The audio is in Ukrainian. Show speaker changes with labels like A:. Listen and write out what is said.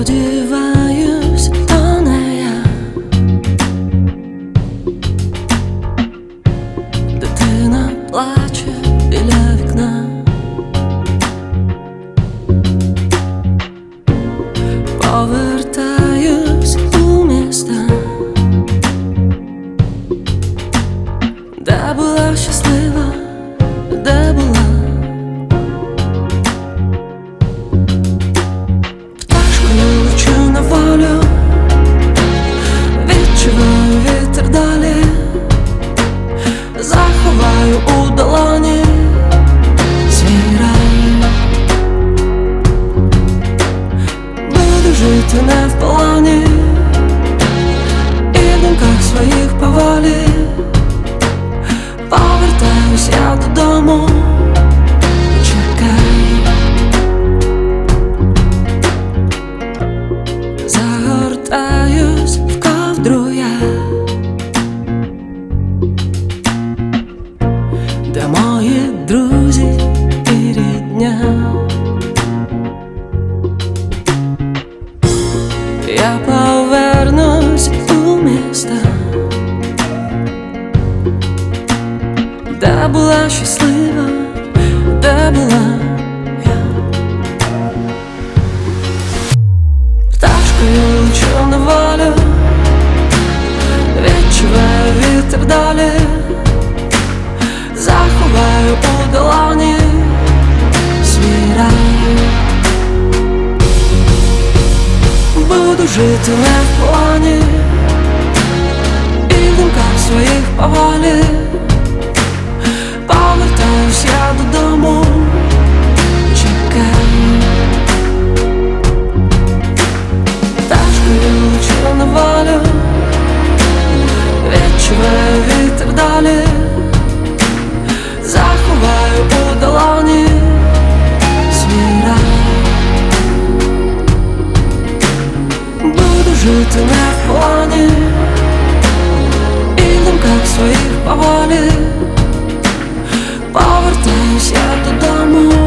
A: Сподіваюсь, то не я. Дитина плаче біля вікна. Повертаюсь у міста, де була щаслива, де була. Пташкою лечу на волю, відчуваю вітер далі, заховаю у долоні свій рай. Буду жити не в полоні, і в думках своїх поволі повертаюсь я додому. Чекай, загортаюсь в ковдру я, де мої друзі і рідня. Я повернусь у місто, де була щаслива, де була я. Пташкою лечу на волю, відчуваю вітер далі, заховаю у долоні свій рай. Буду жити не в полоні, і в думках своїх поволі повертаюсь я додому. Чекай, пташкою лечу на волю, відчуваю вітер далі, заховаю у долоні свій рай. Буду жити не в полоні, і в думках своїх поволі повертаюсь я додому.